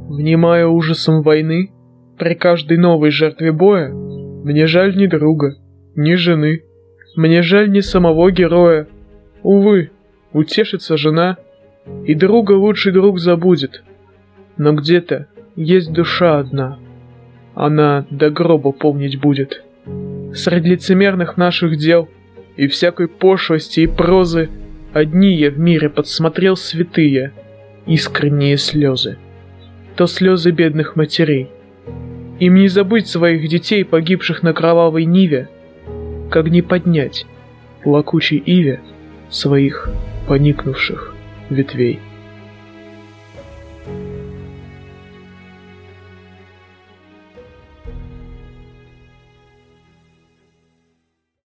Внимая ужасом войны, при каждой новой жертве боя, мне жаль ни друга, ни жены, мне жаль ни самого героя. Увы, утешится жена, и друга лучший друг забудет. Но где-то есть душа одна, она до гроба помнить будет. Среди лицемерных наших дел и всякой пошлости и прозы одни я в мире подсмотрел святые, искренние слезы. То слезы бедных матерей. Им не забыть своих детей, погибших на кровавой ниве, как не поднять плакучей иве своих поникнувших ветвей.